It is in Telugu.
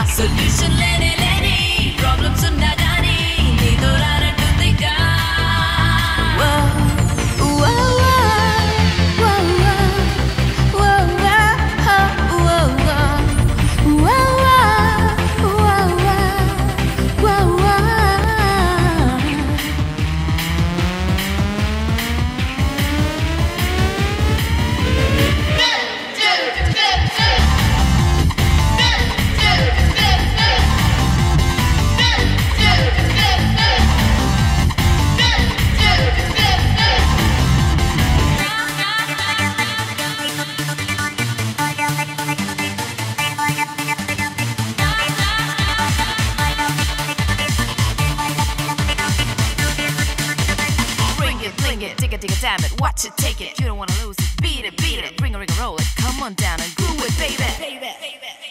సొల్యూషన్ లేనే లేని ప్రాబ్లమ్స్ ఉన్నా గానీ నీతో రానట్టుందిగా. Dig it, damn it, watch it, take it. You don't wanna lose it, beat it, bring it, ring a roll it. Come on down and groove it, baby.